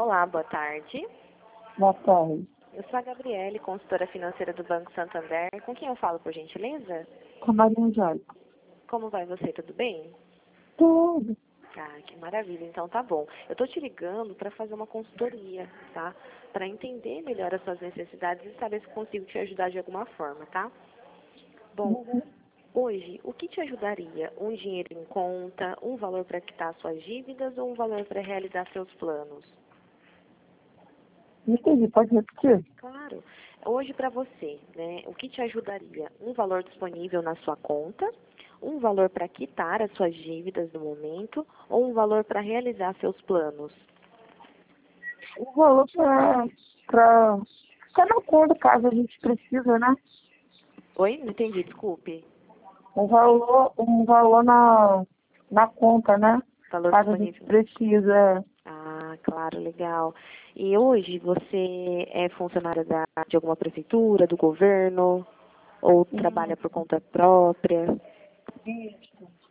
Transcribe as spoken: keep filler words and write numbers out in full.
Olá, boa tarde. Boa tarde. Eu sou a Gabriele, consultora financeira do Banco Santander. Com quem eu falo, por gentileza? Com a Maria Angélica. Como vai você? Tudo bem? Tudo. Ah, que maravilha. Então tá bom. Eu tô te ligando para fazer uma consultoria, tá? Para entender melhor as suas necessidades e saber se consigo te ajudar de alguma forma, tá? Bom, hoje, o que te ajudaria? Um dinheiro em conta, um valor para quitar suas dívidas ou um valor para realizar seus planos? Não entendi, pode repetir? Claro. Hoje para você, né, o que te ajudaria? Um valor disponível na sua conta, um valor para quitar as suas dívidas no momento ou um valor para realizar seus planos? O valor para para ficar na conta, caso a gente precisa, né? Oi? Não entendi, desculpe. Um valor, um valor na, na conta, né? Valor Caso a gente disponível. precisa. Ah, claro, legal. E hoje você é funcionária da, de alguma prefeitura, do governo ou trabalha por conta própria? Isso.